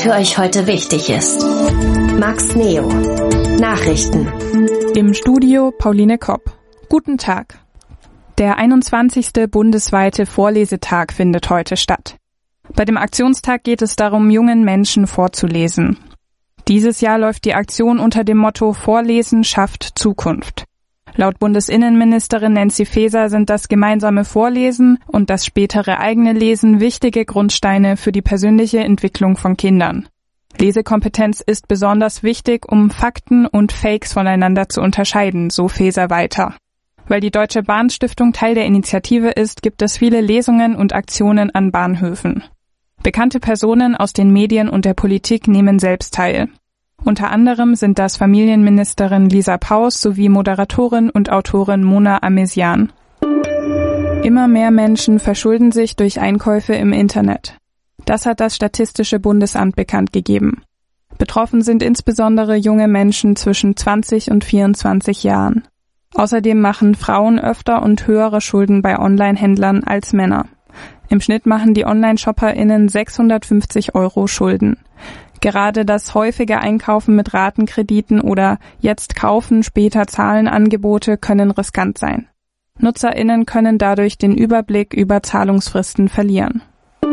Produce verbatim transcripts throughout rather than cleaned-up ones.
was für euch heute wichtig ist. Max Neo. Nachrichten. Im Studio Pauline Kopp. Guten Tag. Der einundzwanzigste bundesweite Vorlesetag findet heute statt. Bei dem Aktionstag geht es darum, jungen Menschen vorzulesen. Dieses Jahr läuft die Aktion unter dem Motto Vorlesen schafft Zukunft. Laut Bundesinnenministerin Nancy Faeser sind das gemeinsame Vorlesen und das spätere eigene Lesen wichtige Grundsteine für die persönliche Entwicklung von Kindern. Lesekompetenz ist besonders wichtig, um Fakten und Fakes voneinander zu unterscheiden, so Faeser weiter. Weil die Deutsche Bahnstiftung Teil der Initiative ist, gibt es viele Lesungen und Aktionen an Bahnhöfen. Bekannte Personen aus den Medien und der Politik nehmen selbst teil. Unter anderem sind das Familienministerin Lisa Paus sowie Moderatorin und Autorin Mona Amesian. Immer mehr Menschen verschulden sich durch Einkäufe im Internet. Das hat das Statistische Bundesamt bekannt gegeben. Betroffen sind insbesondere junge Menschen zwischen zwanzig und vierundzwanzig Jahren. Außerdem machen Frauen öfter und höhere Schulden bei Online-Händlern als Männer. Im Schnitt machen die Online-ShopperInnen sechshundertfünfzig Euro Schulden. Gerade das häufige Einkaufen mit Ratenkrediten oder jetzt kaufen, später zahlen Angebote können riskant sein. NutzerInnen können dadurch den Überblick über Zahlungsfristen verlieren.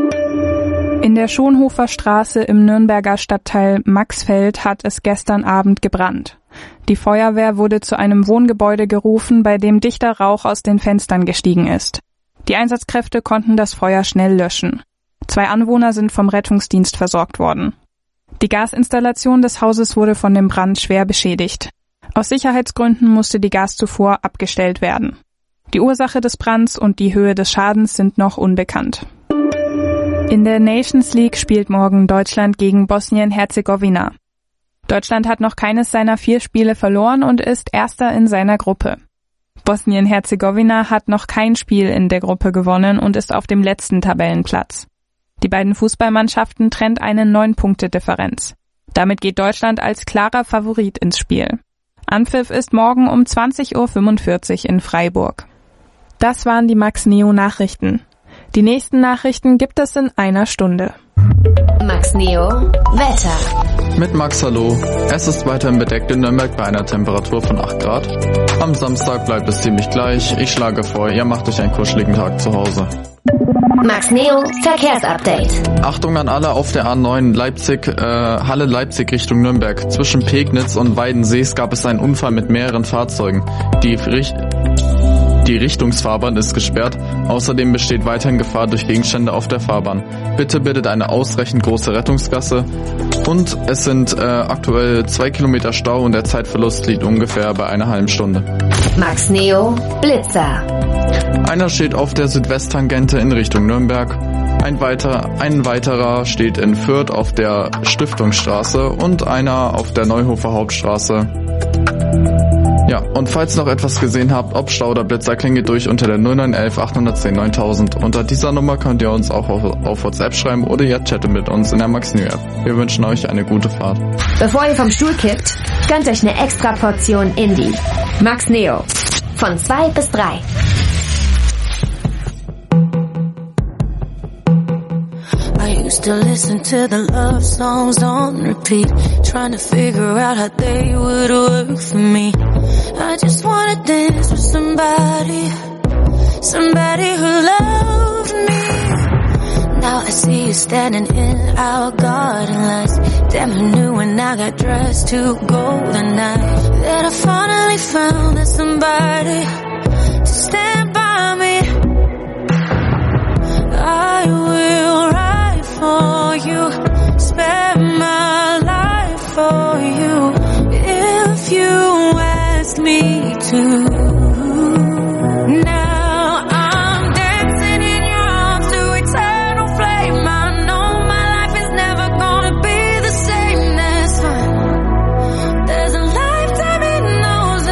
In der Schonhofer Straße im Nürnberger Stadtteil Maxfeld hat es gestern Abend gebrannt. Die Feuerwehr wurde zu einem Wohngebäude gerufen, bei dem dichter Rauch aus den Fenstern gestiegen ist. Die Einsatzkräfte konnten das Feuer schnell löschen. Zwei Anwohner sind vom Rettungsdienst versorgt worden. Die Gasinstallation des Hauses wurde von dem Brand schwer beschädigt. Aus Sicherheitsgründen musste die Gaszufuhr abgestellt werden. Die Ursache des Brands und die Höhe des Schadens sind noch unbekannt. In der Nations League spielt morgen Deutschland gegen Bosnien-Herzegowina. Deutschland hat noch keines seiner vier Spiele verloren und ist Erster in seiner Gruppe. Bosnien-Herzegowina hat noch kein Spiel in der Gruppe gewonnen und ist auf dem letzten Tabellenplatz. Die beiden Fußballmannschaften trennt eine neun-Punkte-Differenz. Damit geht Deutschland als klarer Favorit ins Spiel. Anpfiff ist morgen um zwanzig Uhr fünfundvierzig in Freiburg. Das waren die Max Neo Nachrichten. Die nächsten Nachrichten gibt es in einer Stunde. Max Neo Wetter. Mit Max, hallo. Es ist weiterhin bedeckt in Nürnberg bei einer Temperatur von acht Grad. Am Samstag bleibt es ziemlich gleich. Ich schlage vor, ihr macht euch einen kuscheligen Tag zu Hause. Max Neo Verkehrsupdate. Achtung an alle auf der A neun Leipzig, äh, Halle Leipzig Richtung Nürnberg. Zwischen Pegnitz und Weidensees gab es einen Unfall mit mehreren Fahrzeugen. Die Richt- Die Richtungsfahrbahn ist gesperrt. Außerdem besteht weiterhin Gefahr durch Gegenstände auf der Fahrbahn. Bitte bildet eine ausreichend große Rettungsgasse. Und es sind äh, aktuell zwei Kilometer Stau und der Zeitverlust liegt ungefähr bei einer halben Stunde. Max Neo Blitzer. Einer steht auf der Südwesttangente in Richtung Nürnberg. Ein, weiter, ein weiterer steht in Fürth auf der Stiftungsstraße und einer auf der Neuhofer Hauptstraße. Ja, und falls noch etwas gesehen habt, ob Stau oder Blitzer, klingelt durch unter der null neun eins acht eins null neuntausend. Unter dieser Nummer könnt ihr uns auch auf, auf WhatsApp schreiben oder ihr chattet mit uns in der Max Neo App. Wir wünschen euch eine gute Fahrt. Bevor ihr vom Stuhl kippt, gönnt euch eine extra Portion Indie. Max Neo. Von zwei bis drei. I used to listen to the love songs on repeat, trying to figure out how they would work for me. I just wanna dance with somebody, somebody who loved me. Now I see you standing in our garden lights. Damn, who knew when I got dressed to go the night that I finally found that somebody to stand by me. I will ride for you, spend my life for you, if you ask me to. Now I'm dancing in your arms to eternal flame. I know my life is never gonna be the same. That's fine. There's a lifetime in those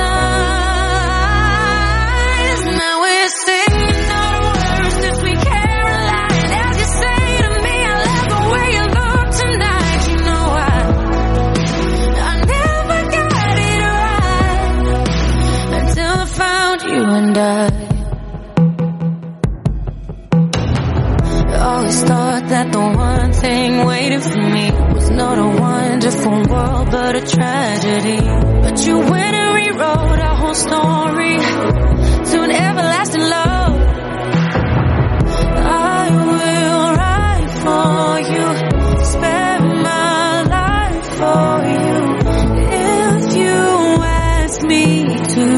eyes. Now we're singing all the words that we Caroline. As you say to me, I love the way you look tonight. You know I, I never got it right until I found you and I. I always thought that that the one thing waiting for me was not a wonderful world but a tragedy. But you went and rewrote our whole story to an everlasting love. I will write for you, spare my life for you, if you ask me to.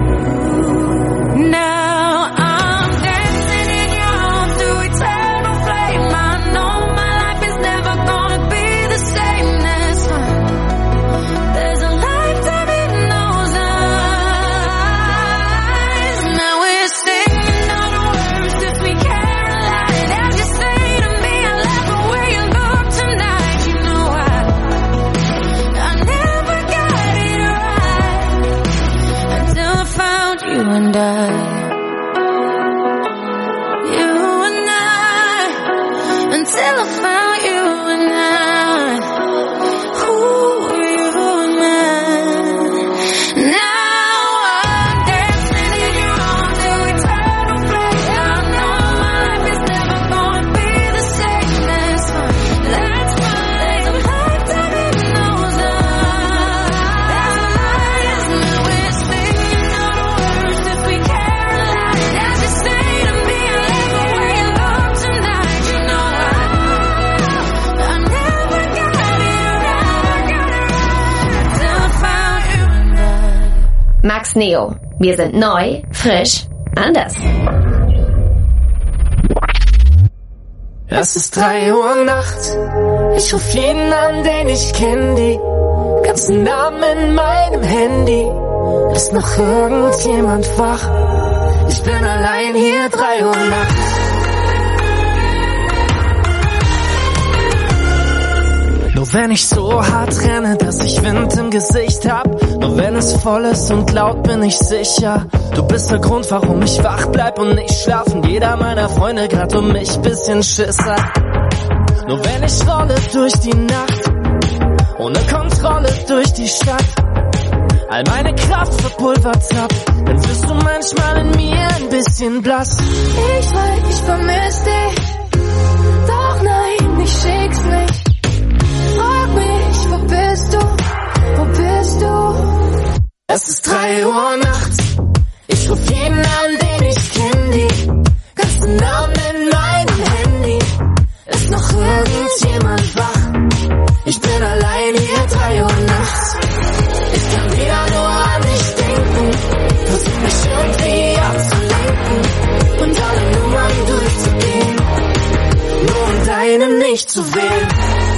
Now I'm dancing in your arms through eternal flame. I know my life is never gonna be the same. That's fine. There's a lifetime in those eyes. Now we're singing all the words that we can't lie. As you say to me, I love the way you look tonight. You know I, I never got it right until I found you and I. You and I, until I found you and I. Ooh, you and I. Now I'm dancing in your arms through eternal flame. I know my life is never gonna be the same. That's fine, that's fine. There's a lifetime in those eyes. Now we're singing all the words that we can't lie. As you say to me, I love the way you look tonight. You know I, I never got it right, got it right till I found you and I. Max Neo. Wir sind neu, frisch, anders. Es ist drei Uhr Nacht, ich ruf jeden an, den ich kenn, die ganzen Namen in meinem Handy. Ist noch irgendjemand wach? Ich bin allein hier, drei Uhr Nacht. Nur wenn ich so hart renne, dass ich Wind im Gesicht hab, nur wenn es voll ist und laut, bin ich sicher, du bist der Grund, warum ich wach bleib und nicht schlafen. Jeder meiner Freunde grad um mich bisschen Schiss hat. Nur wenn ich rolle durch die Nacht, ohne Kontrolle durch die Stadt, all meine Kraft verpulvert hab, dann wirst du manchmal in mir ein bisschen blass. Ich weiß, ich vermiss dich, doch nein, ich schick's nicht. Frag mich, wo bist du, wo bist du? Es ist drei Uhr nachts, ich ruf jeden an, den ich kenn, die ganzen Namen in meinem Handy. Ist noch irgendjemand wach? Ich bin allein hier, drei Uhr nachts. Ich kann wieder nur an dich denken, versuch mich irgendwie abzulenken und alle Nummern durchzugehen, nur um deine nicht zu wählen.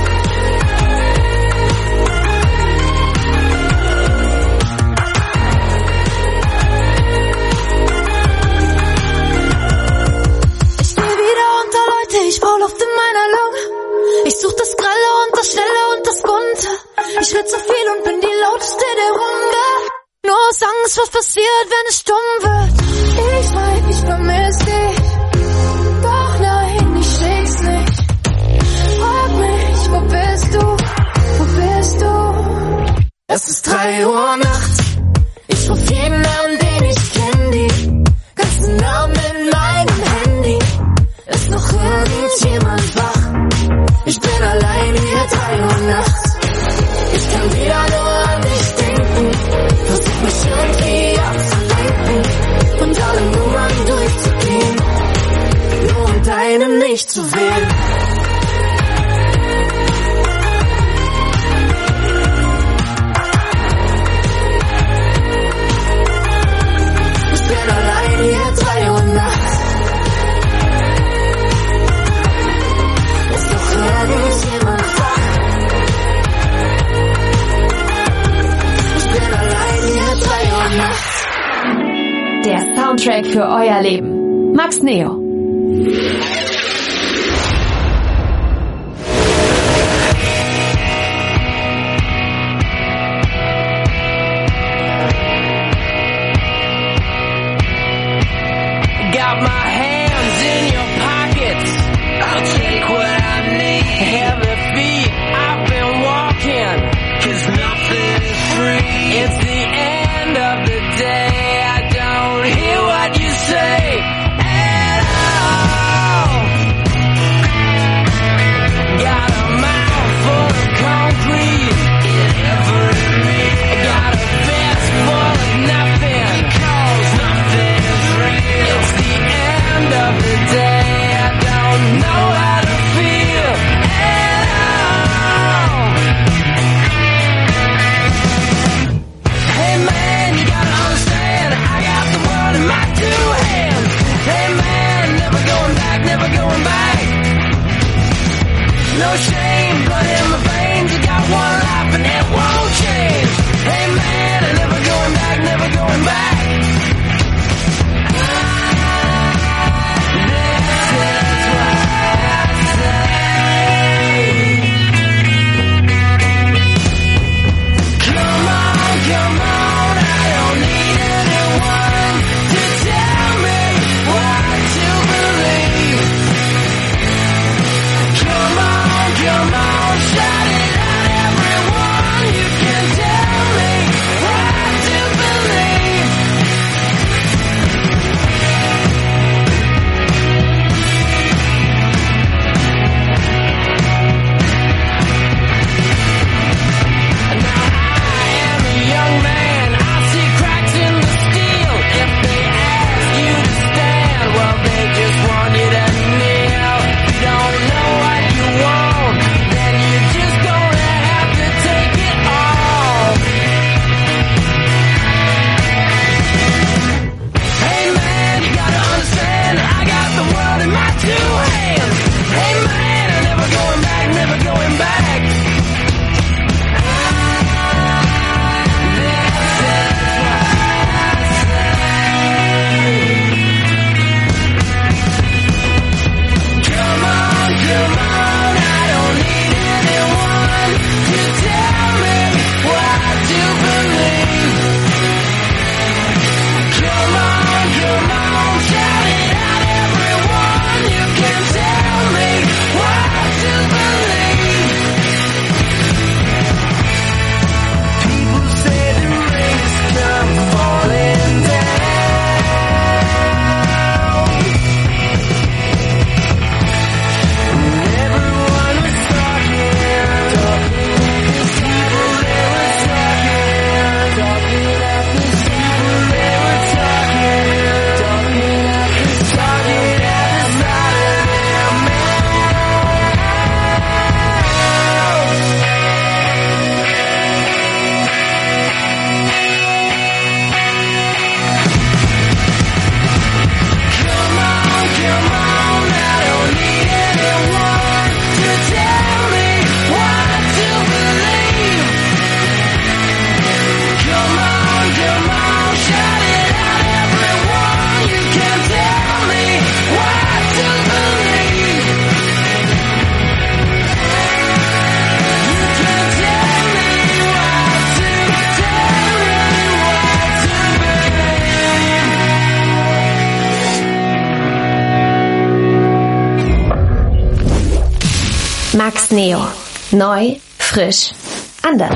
Ich brauch Luft in meiner Lunge. Ich such das Grelle und das Schnelle und das Bunte. Ich red so viel und bin die lauteste der Runde. Nur aus Angst, was passiert, wenn es stumm wird. Ich weiß, ich vermiss dich, doch nein, ich schick's nicht. Frag mich, wo bist du, wo bist du? Es ist drei Uhr nachts, ich ruf jeden an, den ich kenn, die ganzen Namen in meinem Handy. Ist noch irgendjemand wach? Ich bin allein hier, drei Uhr nachts. Ich kann wieder nur an dich denken, versuch mich irgendwie abzulenken und alle Nummern durchzugehen, nur um deine nicht zu wählen. Ich bin allein hier, drei Uhr nachts. Irgendjemand wach. Ich bin allein hier, drei Uhr nachts. Der Soundtrack für euer Leben. Max Neo. Got my hands in your pockets, I'll take what I need. Heavy feet, I've been walking, 'cause nothing is free. It's the end of the day, I don't hear what you say at all. Max Neo. Neu, frisch, anders.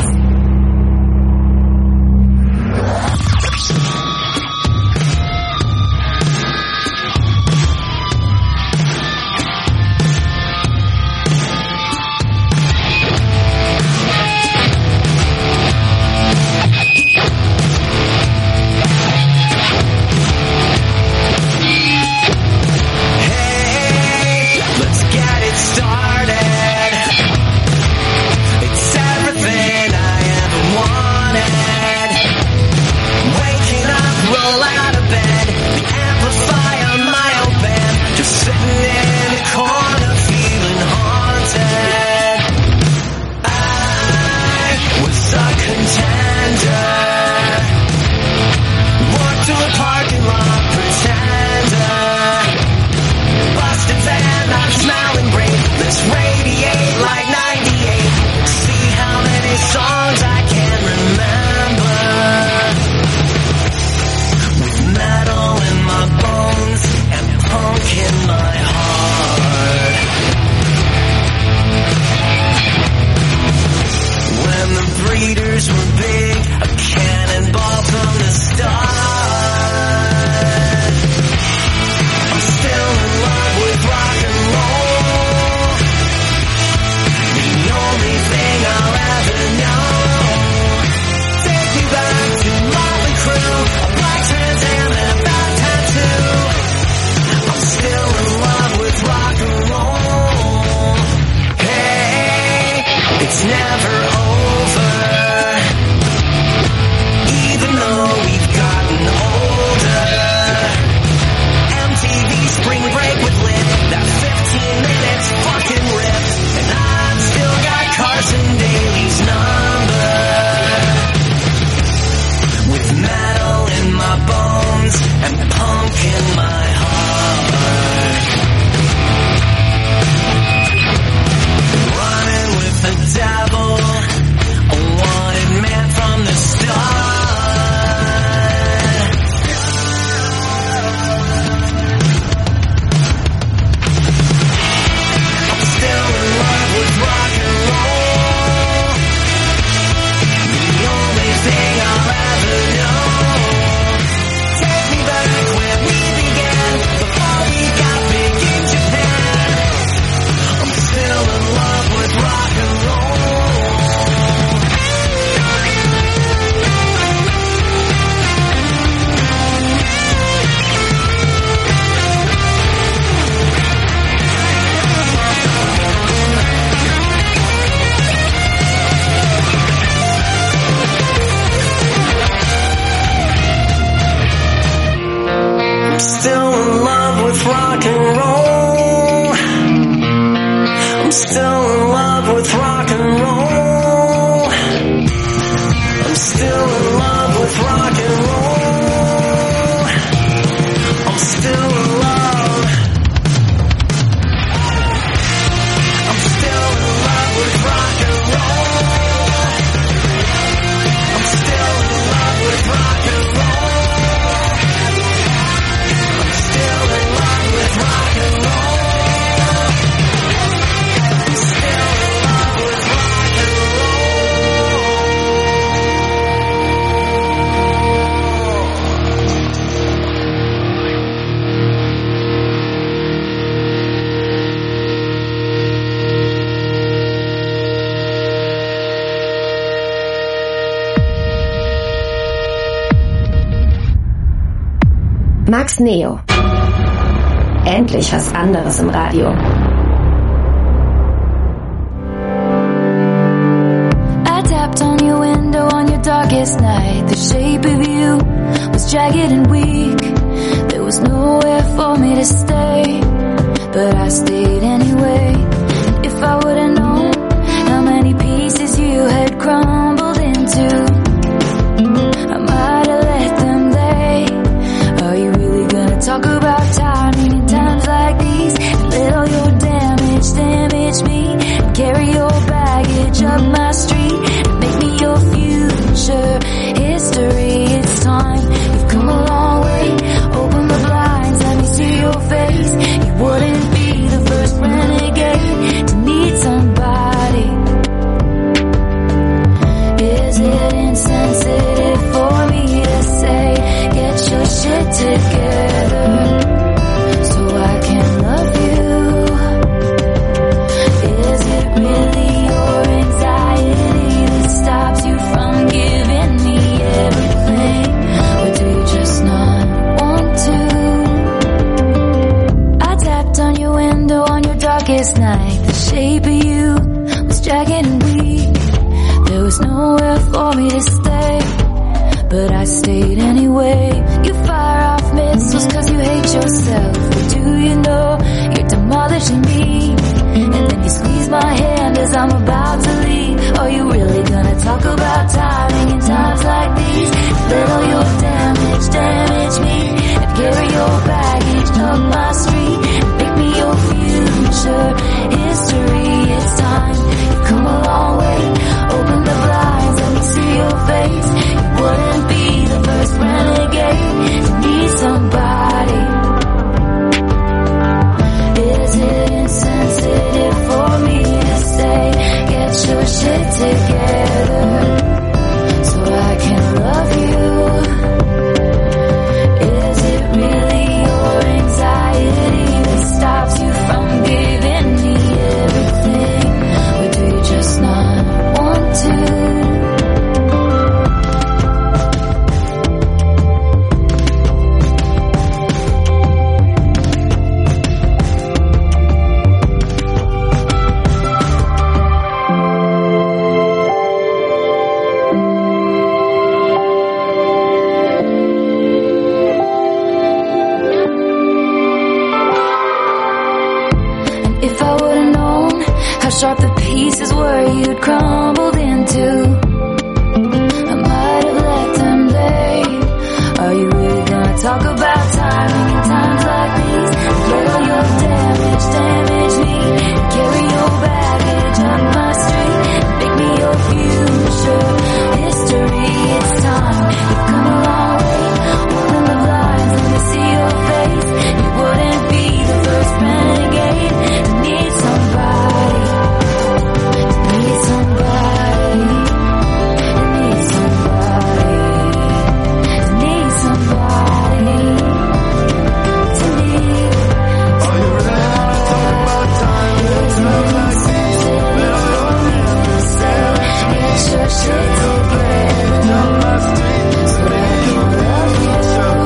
Max Neo. Endlich was anderes im Radio. I tapped on your window on your darkest night. The shape of you was jagged and weak. There was nowhere for me to stay, but I stayed anyway. If I would've known how many pieces you had crumbled into, I might have let them lay. Are you really gonna talk about timing in times like these? Let all your damage damage me, and carry your baggage up my street, and make me your future history. It's time, you've come a long way. Open the blinds, let me see your face. last night, the shape of you was dragging and weak. There was nowhere for me to stay, but I stayed anyway. You fire off missiles cause you hate yourself, but do you know you're demolishing me? And then you squeeze my hand as I'm about to leave. Are you really gonna talk about timing in times like these? Let all your damage damage me, and carry your baggage up my street, and pick me your future history. It's time, you've come a long way. Open the blinds, let me see your face. You wouldn't be the first renegade to need somebody. Is it insensitive for me to say, get your shit together so I can love you? Is it really your anxiety that stops you from giving me everything? Or do you just not want to? Sharp the pieces were you'd crumbled into, I might have let them lay. Are you really gonna talk about timing in times like these? Let all your damage damage me, carry your baggage on my street, make me your future history. It's time, you've come a long way. Open the blinds, let me see your face. You wouldn't be the first renegade to need somebody. Need somebody, need somebody, need somebody to need. Are you ready to talk about time? It's not like this. Get your shit together on my street so that I can love you.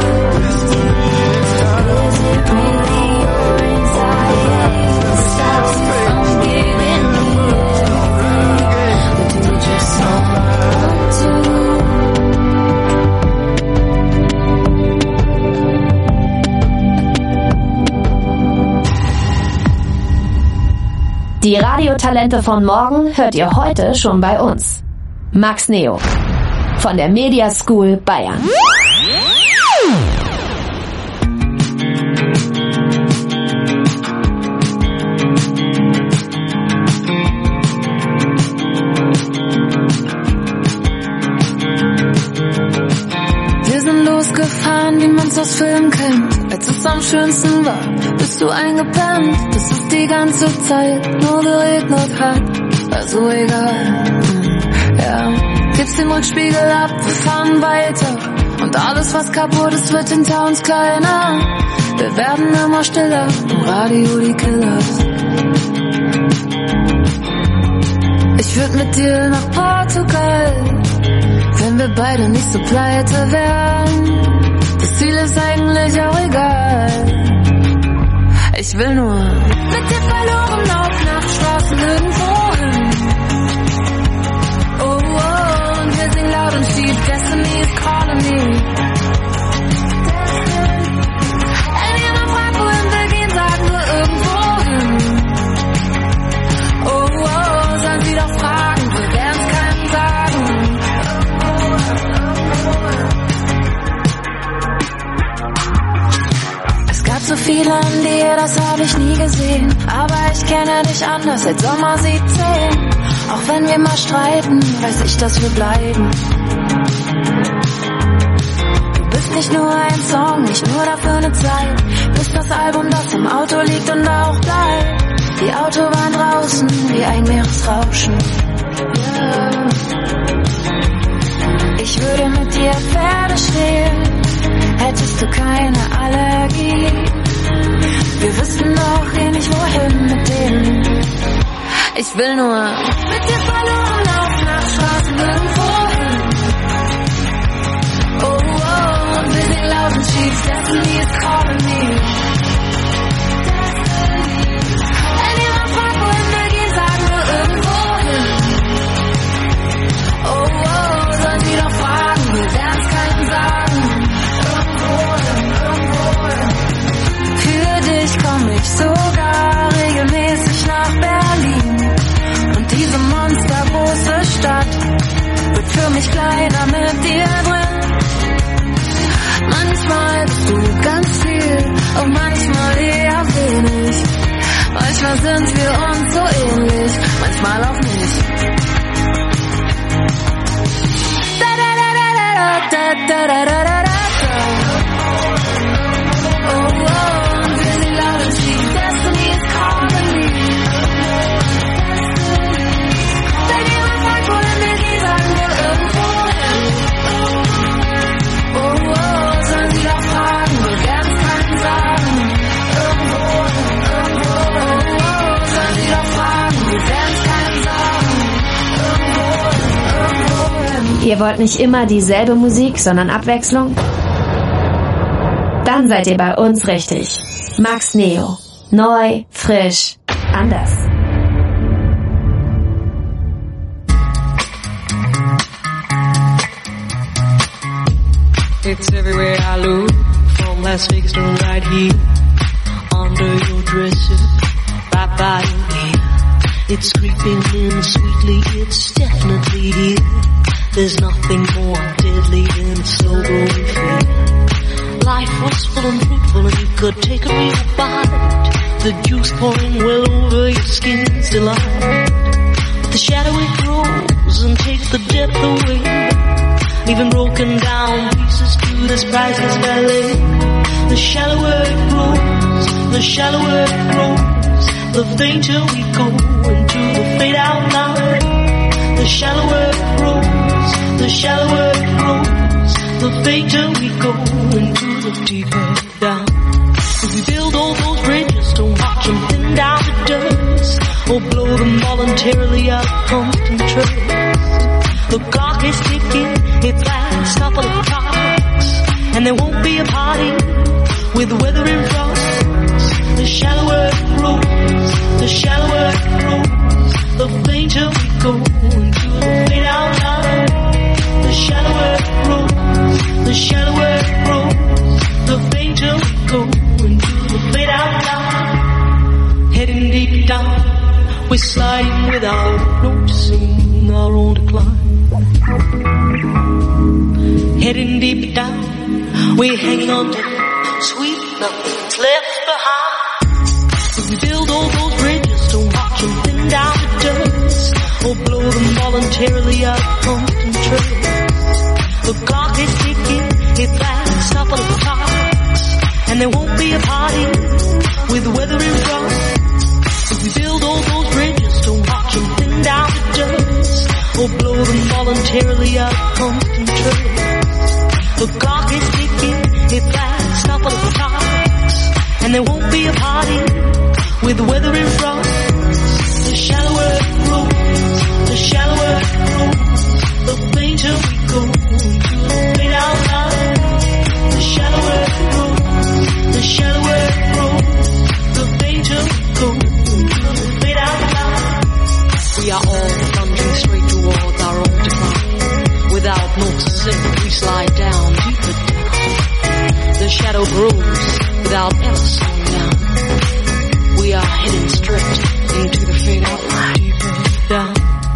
Is it really your anxiety that stops you from giving me everything? Or do you just not want to? Die Radiotalente von morgen hört ihr heute schon bei uns. Max Neo von der Media School Bayern. Wir sind losgefahren, wie man's aus Filmen kennt. Als es am schönsten war, bist du eingepennt. Das ist die ganze Zeit nur geregnet hat, also egal. Ja, gibst den Rückspiegel ab, wir fahren weiter. Und alles was kaputt ist, wird hinter uns kleiner. Wir werden immer stiller, im Radio die Killers. Ich würd mit dir nach Portugal, wenn wir beide nicht so pleite wären. Das Ziel ist eigentlich auch egal. Ich will nur mit dir verloren auf Nachtstraßen irgendwo hin. Oh, oh, und wir singen laut und schief, Destiny is calling me. Wenn jemand fragt, wohin wir gehen, sagen wir irgendwo hin. Oh, oh, sollen sie doch fragen, wir werden's keinem sagen. Es gab so viele an dir, das hab ich nie gesehen. Aber ich kenne dich anders seit Sommer siebzehn. Auch wenn wir mal streiten, weiß ich, dass wir bleiben. Du bist nicht nur ein Song, nicht nur dafür eine Zeit. Bist das Album, das im Auto liegt und auch bleibt. Die Autobahn draußen, wie ein Meeresrauschen. Yeah. Ich würde mit dir Pferde stehlen, hättest du keine Allergie. Wir wüssten auch eh nicht wohin mit denen. Ich will nur mit dir verloren laufen nach Straßen irgendwo hin. Oh, oh, und wir singen laut und schief, Destiny is calling me. Wenn jemand manchmal sind wir uns so ähnlich, manchmal auch nicht. Da da da da da da da da da da da. Oh oh, und wir sind laut und schief, Destiny is calling me. Wenn jemand fragt, wohin wir gehen, sagen wir irgendwo hin. Oh oh, sollen sie doch fragen, wir werden es keinen sagen. Irgendwo hin, irgendwo hin. Oh oh, sollen sie doch fragen, wir werden es keinen sagen. Irgendwo hin, irgendwo hin. Ihr wollt nicht immer dieselbe Musik, sondern Abwechslung? Dann seid ihr bei uns richtig. Max Neo. Neu, frisch, anders. It's everywhere I look, from Las Vegas to right here, under your dresser, right by your ear. It's creeping in sweetly, it's definitely here. There's nothing more deadly than sober fear. Life was full and fruitful and you could take a real bite. The juice pouring well over your skin's delight. But the shadow it grows and takes the depth away, leaving broken down pieces to this priceless ballet. The shallower it grows, the shallower it grows, the fainter we go into the fade out line. The shallower it grows, the shallower it grows, the fainter we go into the deeper down. If we build all those bridges, don't watch them thin down to dust, or blow them voluntarily out of constant trust. The clock is ticking, it's last couple of clocks, and there won't be a party with weather in frost. The shallower it grows, the shallower it grows, the fainter we go into the fade out line. The shallower it grows, the shallower it grows, the fainter we go into the fade out line. Heading deep down, we're sliding without noticing our own decline. Heading deep down, we're hanging on to sweet nothing's left behind. If we build all those bridges, don't watch them thin down to dust, or blow them voluntarily out of constant trust. The clock is ticking, it's last couple of clocks, and there won't be a party with weather in frost. If we build all those bridges, don't watch them thin down to dust, or blow them voluntarily out of constant trust. The clock is ticking, it's last couple of clocks, and there won't be a party with weather in frost. The shallower it grows, the shallower it grows, the fainter we go into the fade out line. The shallower it grows, the shallower it grows, the fainter we go into the fade out line. We are all plunging straight towards our own decline. Without noticing, we slide down deeper down. The shadow grows without ever slowing down. We are heading straight into the fade out line. Deeper down.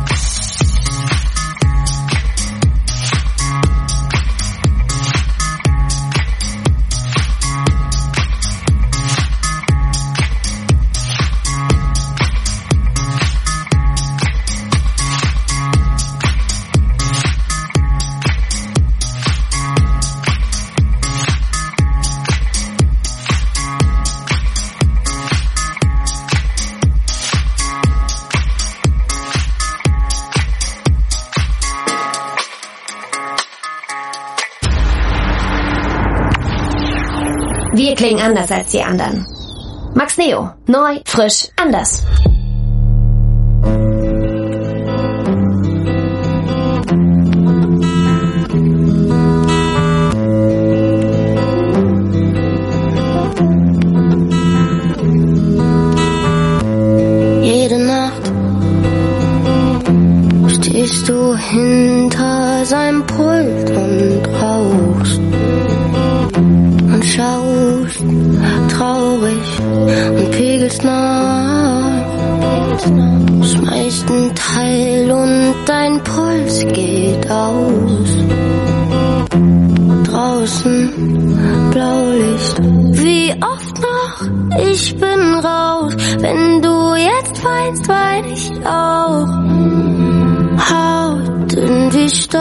Wir klingen anders als die anderen. Max Neo. Neu, frisch, anders. Jede Nacht stehst du hinter seinem Pult und rauchst und schaust traurig und pegelst nach, schmeißt ein Teil und dein Puls geht aus. Draußen Blaulicht, wie oft noch, ich bin raus, wenn du weinst, wein ich auch. Hautdünn wie Staub.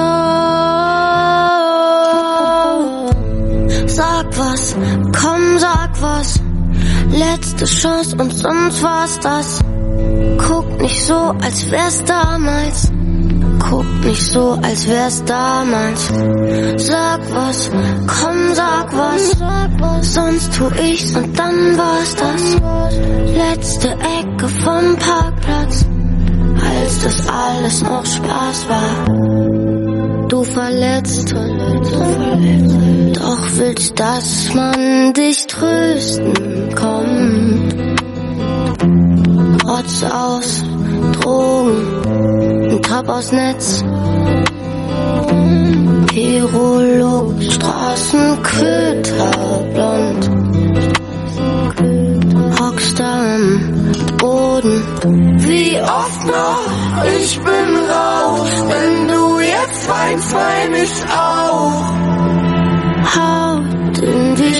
Sag was, komm, sag was. Letzte Chance und sonst war's das. Guck nicht so, als wär's damals. Guck nicht so, als wär's damals. Sag was, komm, sag was. Sonst tu ich's und dann war's das. Letzte Ecke vom Parkplatz, als das alles noch Spaß war. Du verletzt, doch willst, dass man dich trösten kommt. Rotz aus, Drogen, ein Tab aus Netz. Hero-Look, Straßenköter, blond. Hockst am Boden. Wie oft noch, ich bin raus. Wenn du jetzt weinst, wein ich auch. Hautdünn wie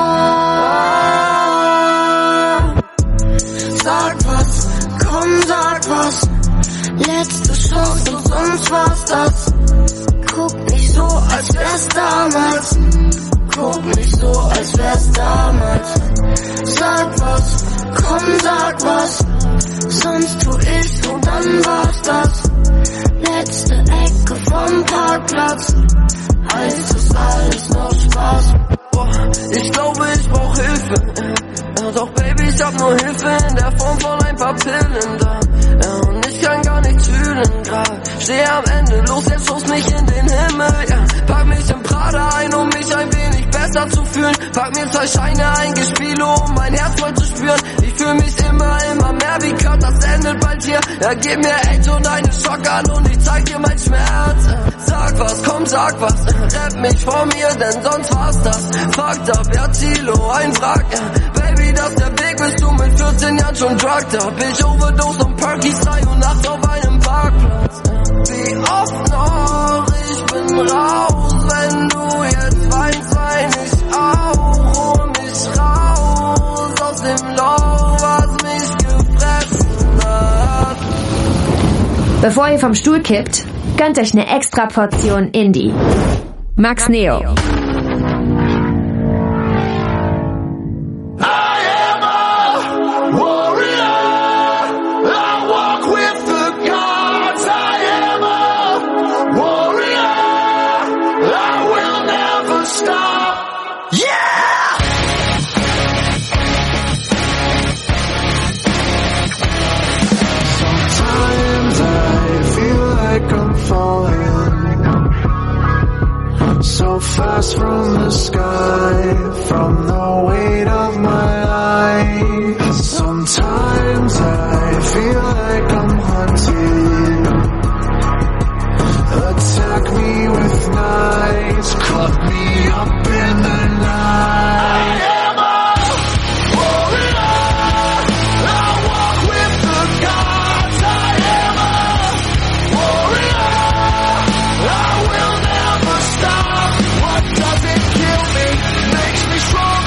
Staub. Sag was, komm, sag was. Letzte Chance und sonst war's das. Guck nicht so, als wär's damals. Guck nicht so, als wär's damals. Sag was, komm, sag was. Sonst tu ich's und dann war's das. Letzte Ecke vom Parkplatz, als das alles noch Spaß. Boah, ich glaube, ich brauch Hilfe. Ja, doch Baby, ich hab nur Hilfe in der Form von ein paar Pillen da. Ja, und ich kann gar nichts fühlen grad. Steh am Ende, los, jetzt schuss mich in den Himmel. Ja, pack mich im Prada ein, um mich ein wenig besser zu fühlen. Pack mir zwei Scheine ein, Gespiele, um mein Herz voll zu spüren. Ich fühl mich immer, immer mehr wie Kurt, das endet bald hier. Ja, gib mir echt und eine Schock an und ich zeig dir mein Schmerz. Sag was, komm, sag was, repp mich vor mir, denn sonst war's das. Fucked up, ja, Tilo, ein Wrack, ja. Baby, das der Weg, bist du mit vierzehn Jahren schon drugged up. Ich overdose und Perkies drei Uhr nachts auf einem Parkplatz. Wie oft noch, ich bin raus, wenn du jetzt weinst, wein ich auch. Hol mich raus aus dem Loch, was mich gefressen hat. Bevor ihr vom Stuhl kippt, gönnt euch eine extra Portion Indie. Max Neo. So fast from the sky, from the weight of my life. Sometimes I feel like I'm hunted. Attack me with knives, cut me up in the night. I am a warrior, I walk with the gods. I am a warrior, I will never stop. What doesn't kill me makes me strong.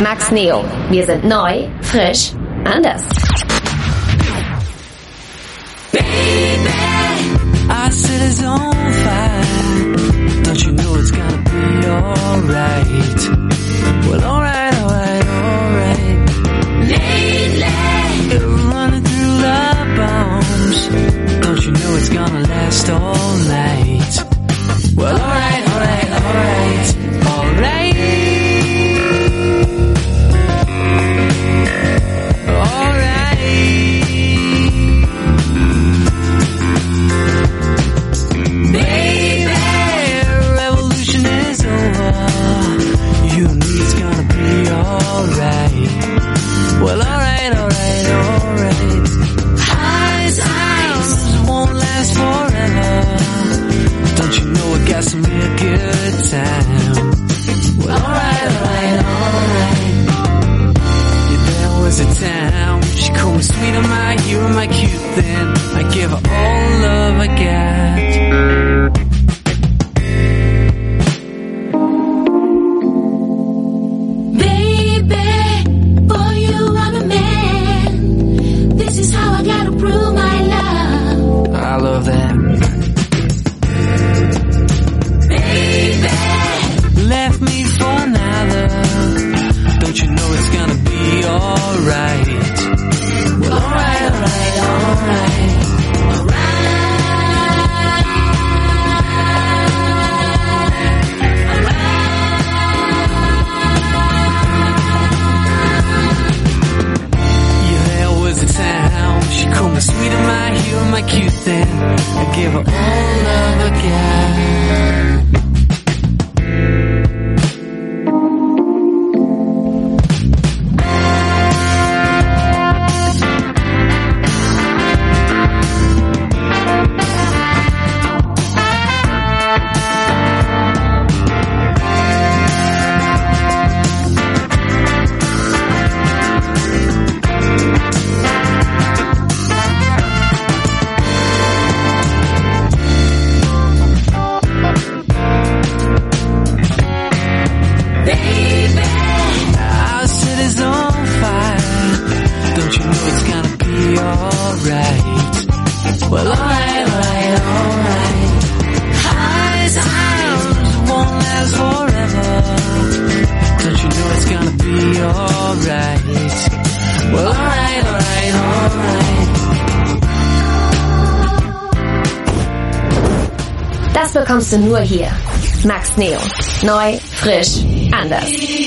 Max Neo. Wir sind neu, frisch, anders. Baby, I said it's on fire. Don't you know it's gonna be alright? Well, alright, alright, alright. Lately, you're running through love bombs. Don't you know it's gonna last all night? Well, alright, alright, alright, alright. Well, alright, alright, alright. High times won't last forever. Don't you know I got some real good time? Well, alright, alright, alright. Yeah, there was a time when she called me sweet on my hero, my cute then. I gave her all love I got. I love that. Baby, left me for another. Don't you know it's gonna be alright? Well, alright, alright, alright, alright. Yeah, there was a time she called me sweet on my hero, my cute thing. I gave her all love I got. Das bekommst du nur hier. Max Neo. Neu, frisch, anders.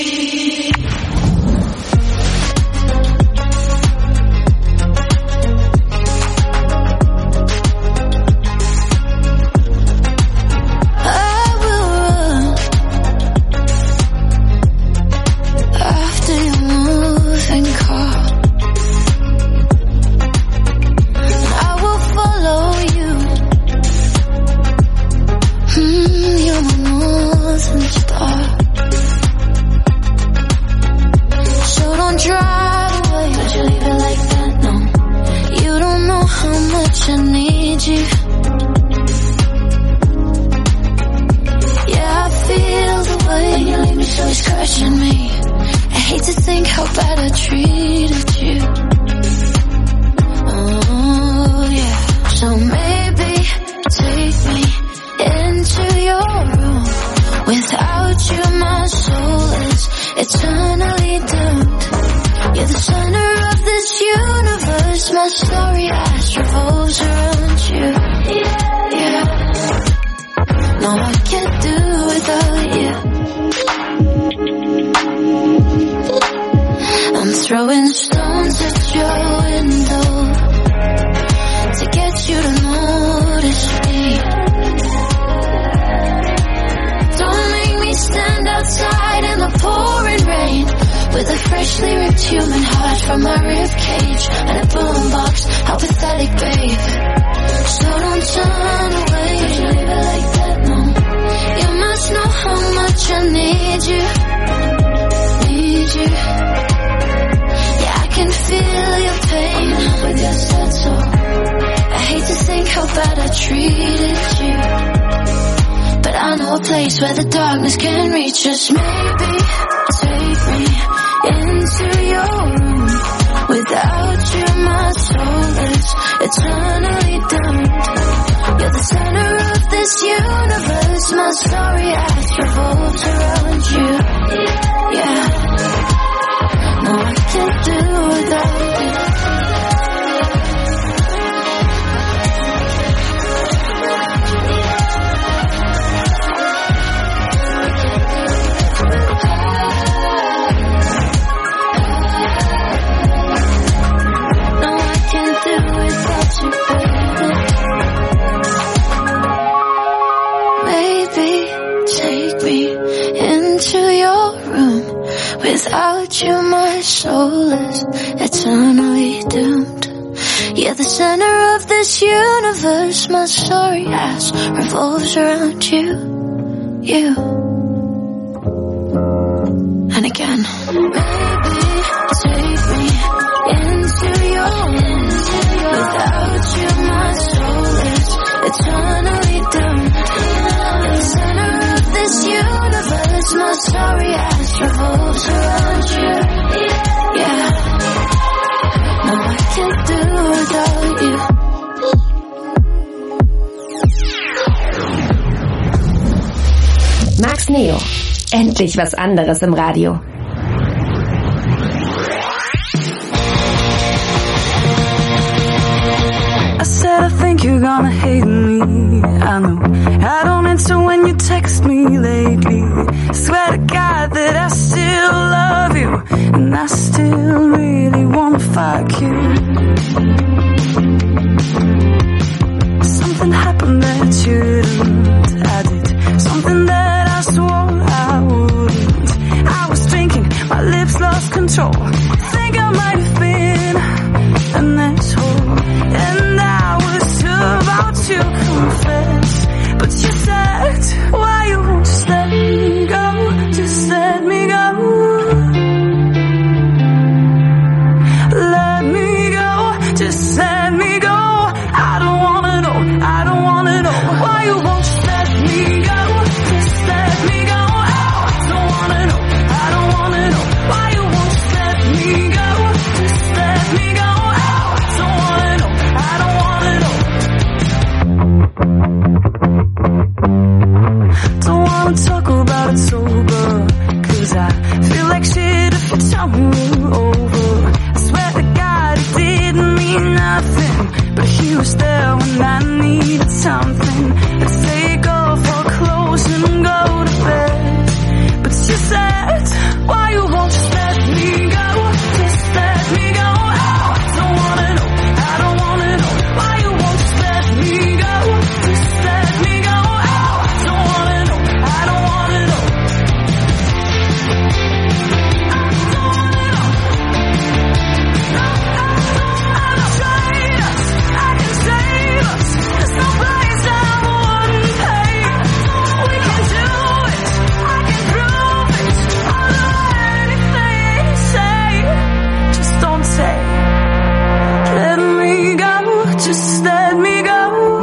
Throwing stones at your window to get you to notice me. Don't make me stand outside in the pouring rain with a freshly ripped human heart from my ribcage and a boombox. How pathetic, babe. So don't turn away. Don't you leave it like that, no. You must know how much I need you. Need you. I can feel your pain with your sad soul. I hate to think how bad I treated you, but I know a place where the darkness can reach us. Maybe take me into your room. Without you, my soul is eternally doomed. You're the center of this universe. My story has revolved around you. Yeah. No, I can't do without you. No, I can't do without you, baby. Maybe take me into your room. Without you, my soul is eternally doomed. Yeah, the center of this universe, my story as revolves around you, you. And again. Maybe take me into your room. Without you, my soul is eternally doomed. The center of this universe, my story as revolves around you. Yeah. No, I can't do without you. Max Neo. Endlich was anderes im Radio. I said I think you're gonna hate me. I know I don't answer when you text me lately. Swear to God that I still love you, and I still really wanna fuck you. Something happened that you didn't. I did something that I swore I wouldn't. I was drinking, my lips lost control. Think I might have been an asshole, and I was about to confess, but you said, why you won't just let me go, just let me go. Let me go, just let me go. I don't wanna know, I don't wanna know why you won't just let me go, just let me go. Oh, I don't wanna know, I don't wanna know why you won't just let me go, just let me go. Oh, I don't wanna know, I don't wanna know. Don't wanna talk about it sober, 'cause I feel like shit if you tell me we're over. I swear to God it didn't mean nothing, but he was there when I needed something. Let's take off our clothes and go to bed. But you said, why you won't just let me go, just let me go. Oh, I don't wanna know, I don't wanna know why you won't just let me go, just let me go. Oh, I don't wanna know, I don't wanna know. I don't wanna know. No, I don't wanna trade us. I can save us. There's no price I wouldn't pay. We can do it. I can prove it. I'll do anything you say. Just don't say, let me go. Just let me go.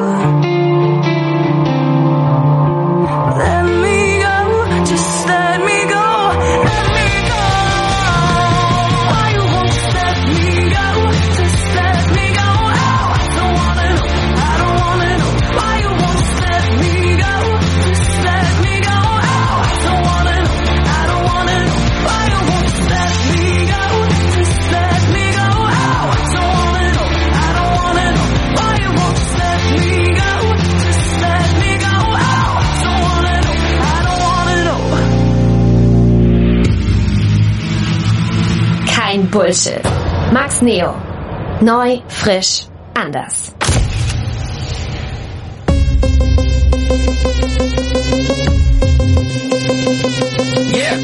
Let me go. Just let me go. Let me go. Why you won't just let me go? Just let me go. Oh, I don't wanna know, I don't wanna know why you won't just let me go. Just let me go. Oh, I don't wanna know, I don't wanna know why you won't just let me go. Just let me go. Oh, I don't wanna know, I don't wanna know why you won't just let me go. Just let me go. Oh, I don't wanna know, I don't wanna know. Kein Bullshit. Max Neo. Neu, frisch, anders. Yeah.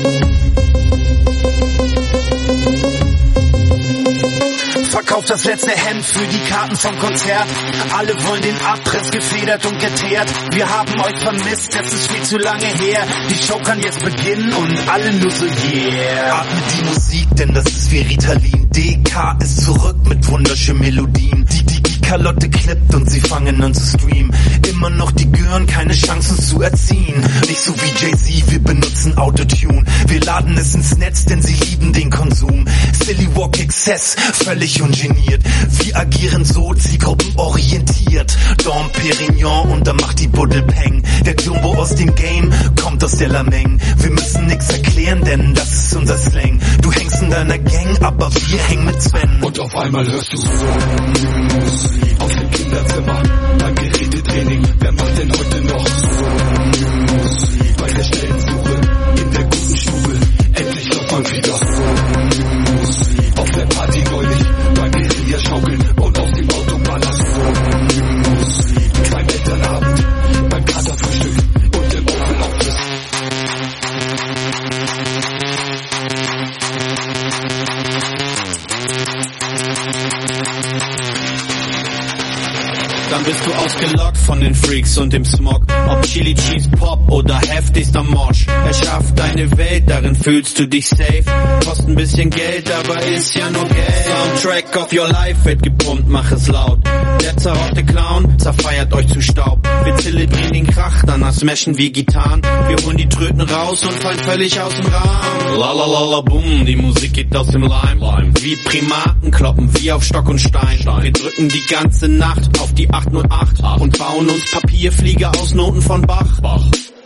Verkauft das letzte Hemd für die Karten vom Konzert. Alle wollen den Abriss, gefedert und geteert. Wir haben euch vermisst, es ist viel zu lange her. Die Show kann jetzt beginnen und alle nur so yeah. Atmet die Musik, denn das ist wie Ritalin. D K ist zurück mit wunderschönen Melodien. Die, die, die Kalotte klippt und sie fangen an zu streamen. Immer noch die Gören, keine Chancen zu erziehen. Nicht so wie Jay-Z, wir benutzen Autotune. Wir laden es ins Netz, denn sie lieben den Konsum. Silly Walk Exzess, völlig ungeniert. Wir agieren so zielgruppenorientiert. Dom Perignon und da macht die Buddel Peng. Der Jumbo aus dem Game kommt aus der Lameng. Wir müssen nix erklären, denn das ist unser Slang. Du hängst in deiner Gang, aber wir hängen mit Sven. Und auf einmal hörst du Musik aus dem Kinderzimmer beim Gerätetraining. Wer macht denn heute noch Musik bei der Stellensuche in der guten Stube? Endlich kommt man wieder Musik auf der Party neulich beim Guerilla-Schaukeln und aus dem Autoballast Musik beim Elternabend, beim Katerfrühstück und im Open-Office. Dann bist du ausgelockt von den Freaks und dem Smog. Ob Chili Cheese Pop oder heftigster Mosh. Erschafft deine Welt, darin fühlst du dich safe. Kostet ein bisschen Geld, aber ist ja nur Geld. Soundtrack of your life wird gepumpt, mach es laut. Der zerrotte Clown zerfeiert euch zu Staub. Wir zelebrieren den Krach, danach smashen wir Gitarren. Wir holen die Tröten raus und fallen völlig aus dem Rahmen. La la la la boom, die Musik geht aus dem Leim. Wie Primaten kloppen wir auf Stock und Stein. Wir drücken die ganze Nacht auf die acht null acht und bauen uns Papierflieger aus Noten von Bach. Bach.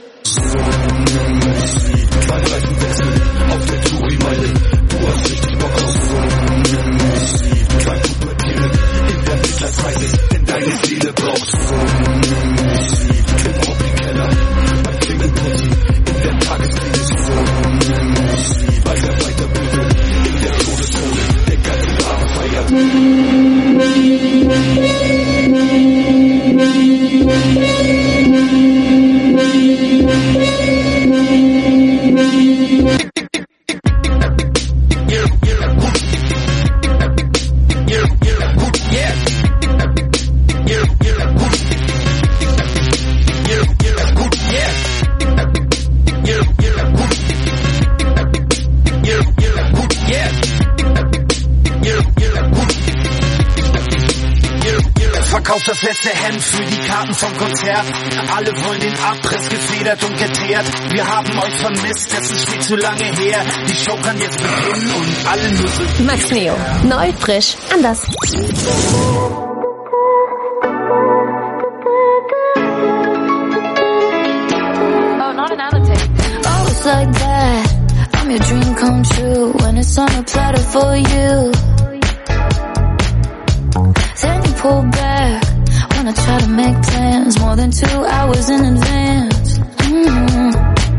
Beim Reifenwechsel auf der Touri-Meile, du hast richtig Bock auf Musik. Beim Pubertieren in der Midlife-Crisis, denn deine Seele braucht Musik. Im Hobbykeller, beim Klingelputzen, in der Tageskrise Musik. Bei der Weiterbildung, in der Todeszone, der ganze Abend feiert. Verkauft das letzte Hemd für die Karten vom Konzert. Alle wollen den Abriss gefedert und geteert. Wir haben euch vermisst, es ist viel zu lange her. Die Show kann jetzt beginnen und alle nur so. Max Neo. Neu, frisch, anders. Oh, not an annotate. Oh, it's like that. I'm your dream come true when it's on a platter for you. Then you pull back when I try to make plans more than two hours in advance. Mm-hmm.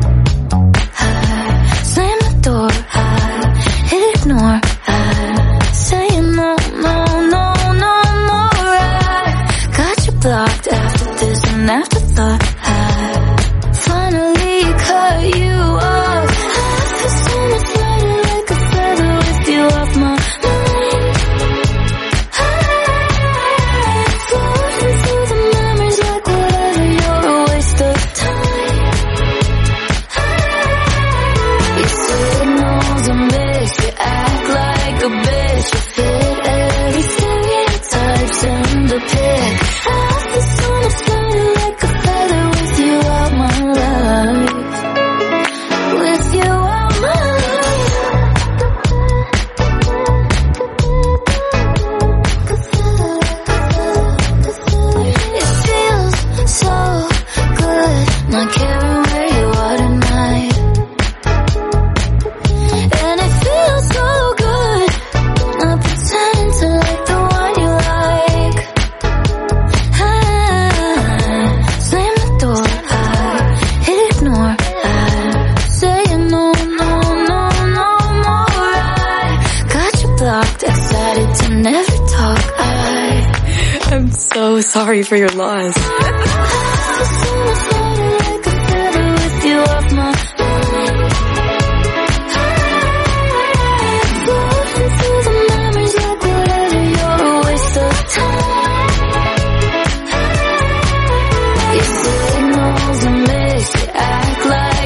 I slam the door, I ignore, I say no, no, no, no more. I got you blocked after this and afterthought. I finally cut you off. I feel so much lighter like a feather with you off my sorry for your loss.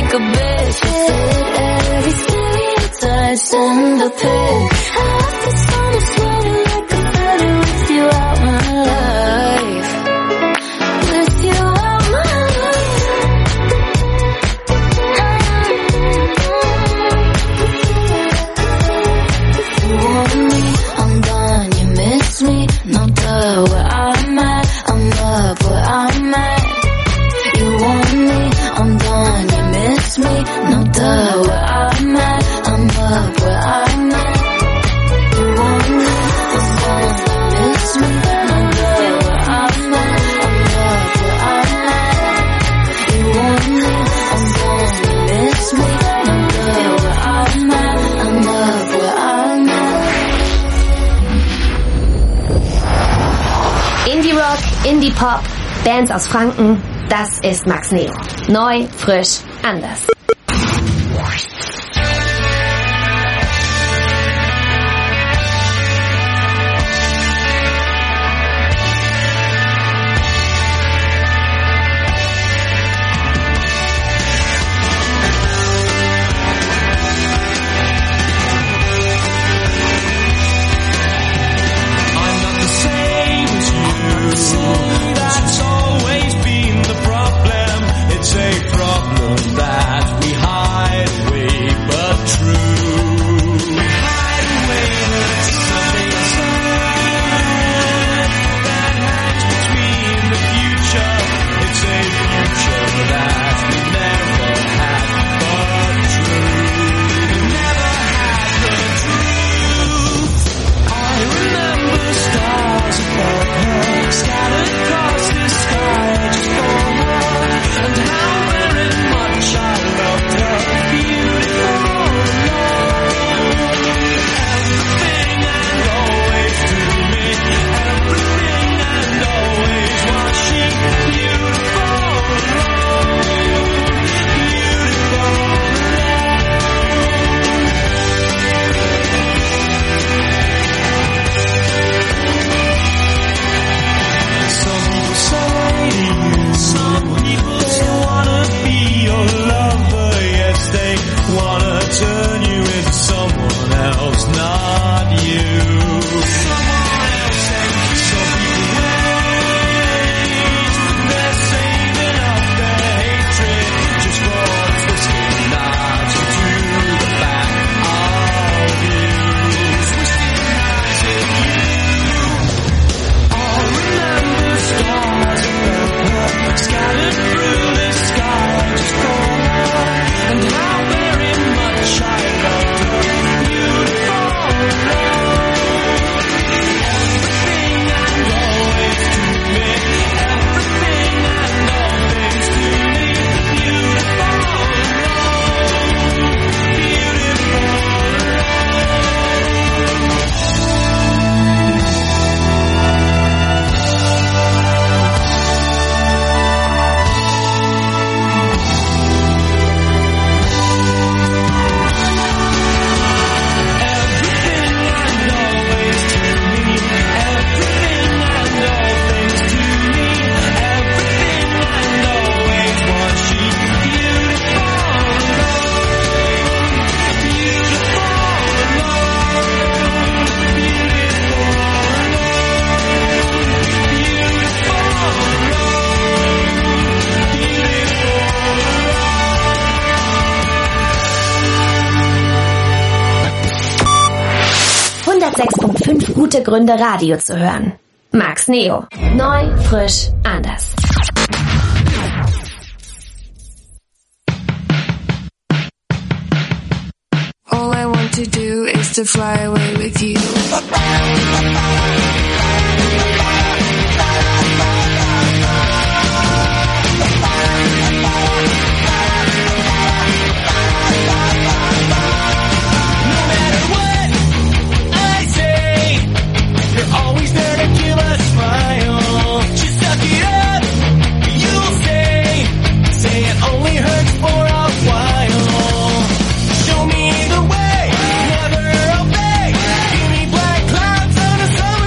Every stereotype's in the pit. duh, where I'm at, I'm up where I'm at. You want me, I'm done, you miss me, no duh, where I'm at, I'm up where I'm at. You want me, I'm done, you miss me, no duh, where I'm at, I'm up where I'm at. You want me, I'm done, you miss me, no duh, where I'm at, I'm up where I'm at. Indie Rock, Indie Pop, Bands aus Franken, das ist Max Neo. Neu, frisch, anders. That's always been the problem. It's a problem that we hide away, but true. We hide away, but something sad that hangs between the future. It's a future that we never had, but true. We never had the truth. I remember stars above her, scattered across the sky just for her, and how very much I loved her, beautiful alone. Everything and always to me, everything and always was she, beautiful alone, beautiful Some people say to you, some people they wanna be your lover, yes they wanna turn you into someone else, not you. Someone else, and some people wait, they're saving up their hatred just for twisting knives into the back of you, twisting knives in you. I remember stars above her, scattered through the sky just for her, and how very much I loved her, beautiful alone. Everything and always to me, everything and all things to me, beautiful alone, beautiful hundertsechs Komma fünf gute Gründe, Radio zu hören. Max Neo. Neu, frisch, anders. All I want to do is to fly away with you. Always there to give a smile. Just suck it up, you'll say. Say it only hurts for a while. Show me the way, never obey. Give me black clouds on a summer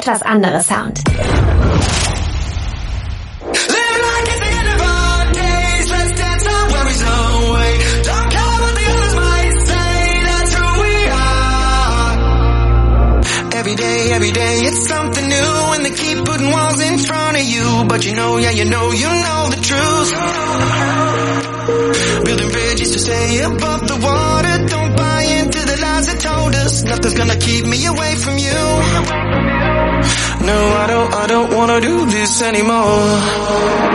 etwas anderer Sound. Every day, every day, it's something new, and they keep putting walls in front of you. But you know, yeah, you know, you know the truth. Building bridges to stay above the water. Don't buy into the lies that told us. Nothing's gonna keep me away from you. No, I don't, I don't wanna do this anymore.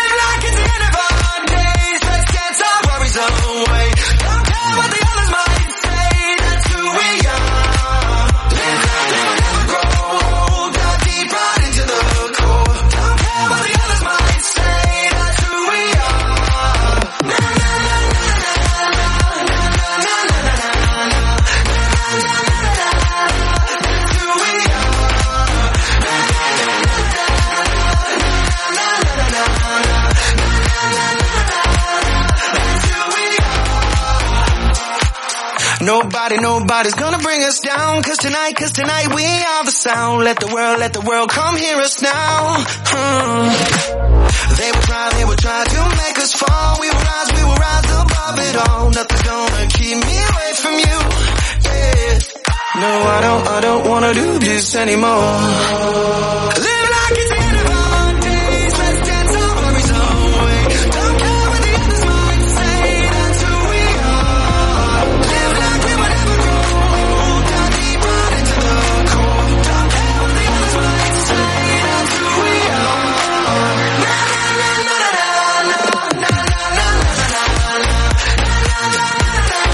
Nobody, nobody's gonna bring us down. Cause tonight, cause tonight we are the sound. Let the world, let the world come hear us now. Hmm. They will try, they will try to make us fall. We will rise, we will rise above it all. Nothing's gonna keep me away from you. Yeah. No, I don't, I don't wanna do this anymore. Live like it's the end of our days. Let's dance our worries away. Don't care what the others might say. That's who we are. Live like we would never grow old. Dive deep right into the core. Don't care what the others might say. That's who we are. Na na na na na na na na na na na na.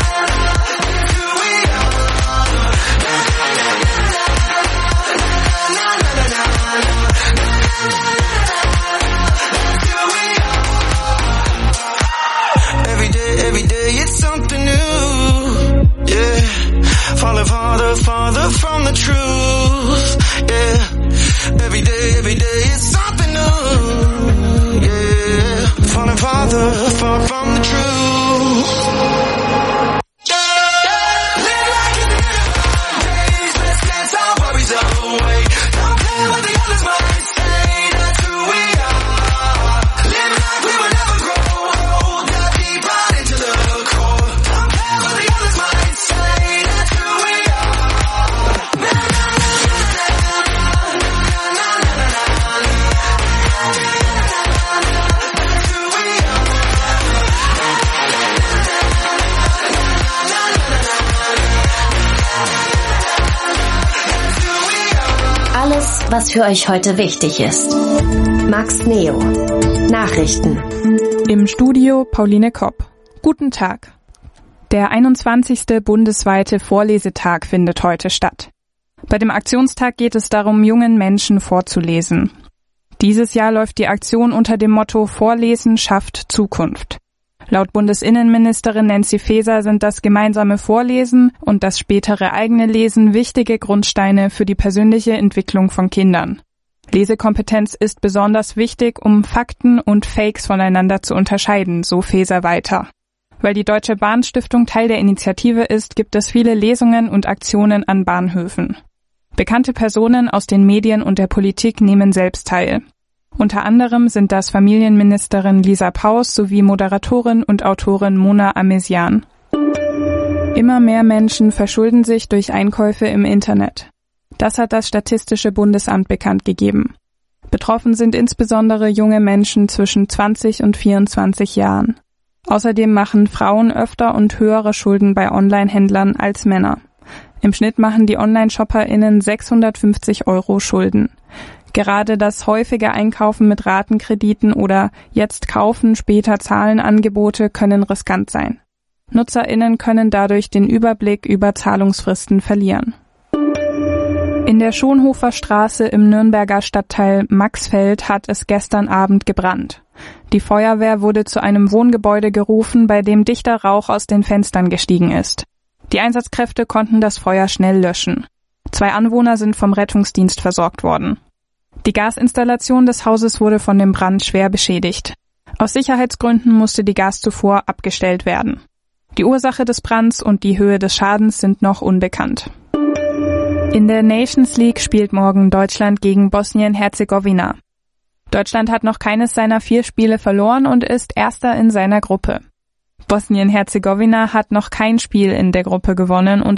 Falling farther, farther from the truth, yeah. Every day, every day, it's something new, yeah. Falling farther, far from the truth. Was für euch heute wichtig ist. Max Neo. Nachrichten. Im Studio Pauline Kopp. Guten Tag. Der einundzwanzigste bundesweite Vorlesetag findet heute statt. Bei dem Aktionstag geht es darum, jungen Menschen vorzulesen. Dieses Jahr läuft die Aktion unter dem Motto Vorlesen schafft Zukunft. Laut Bundesinnenministerin Nancy Faeser sind das gemeinsame Vorlesen und das spätere eigene Lesen wichtige Grundsteine für die persönliche Entwicklung von Kindern. Lesekompetenz ist besonders wichtig, um Fakten und Fakes voneinander zu unterscheiden, so Faeser weiter. Weil die Deutsche Bahnstiftung Teil der Initiative ist, gibt es viele Lesungen und Aktionen an Bahnhöfen. Bekannte Personen aus den Medien und der Politik nehmen selbst teil. Unter anderem sind das Familienministerin Lisa Paus sowie Moderatorin und Autorin Mona Amesian. Immer mehr Menschen verschulden sich durch Einkäufe im Internet. Das hat das Statistische Bundesamt bekannt gegeben. Betroffen sind insbesondere junge Menschen zwischen zwanzig und vierundzwanzig Jahren. Außerdem machen Frauen öfter und höhere Schulden bei Online-Händlern als Männer. Im Schnitt machen die Online-ShopperInnen sechshundertfünfzig Euro Schulden. Gerade das häufige Einkaufen mit Ratenkrediten oder jetzt kaufen, später zahlen Angebote können riskant sein. NutzerInnen können dadurch den Überblick über Zahlungsfristen verlieren. In der Schonhofer Straße im Nürnberger Stadtteil Maxfeld hat es gestern Abend gebrannt. Die Feuerwehr wurde zu einem Wohngebäude gerufen, bei dem dichter Rauch aus den Fenstern gestiegen ist. Die Einsatzkräfte konnten das Feuer schnell löschen. Zwei Anwohner sind vom Rettungsdienst versorgt worden. Die Gasinstallation des Hauses wurde von dem Brand schwer beschädigt. Aus Sicherheitsgründen musste die Gaszufuhr abgestellt werden. Die Ursache des Brands und die Höhe des Schadens sind noch unbekannt. In der Nations League spielt morgen Deutschland gegen Bosnien-Herzegowina. Deutschland hat noch keines seiner vier Spiele verloren und ist Erster in seiner Gruppe. Bosnien-Herzegowina hat noch kein Spiel in der Gruppe gewonnen und